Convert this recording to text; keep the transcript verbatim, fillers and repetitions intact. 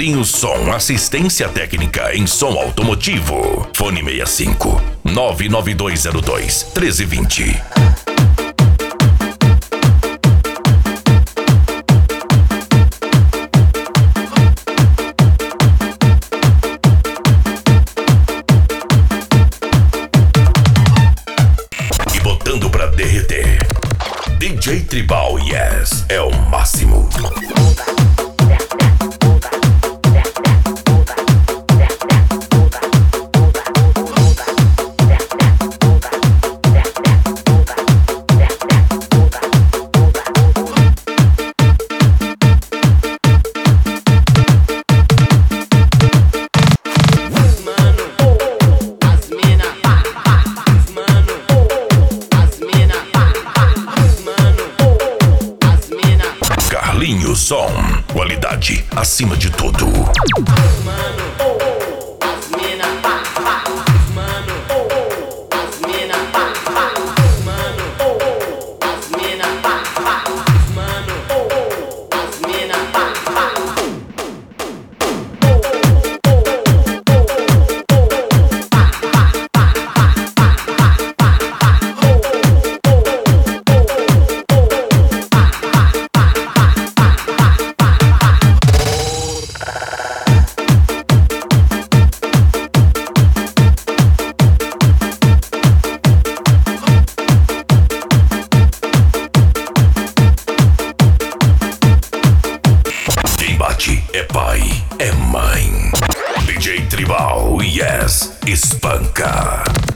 Carlinhos Som, assistência técnica em som automotivo. Fone sessenta e cinco, nove nove dois zero dois, um três dois zero. Botando pra derreter. D J Tribal Yes é o máximo. Carlinhos Som, qualidade acima de tudo. É pai, é mãe. D J Tribal Yes espanca.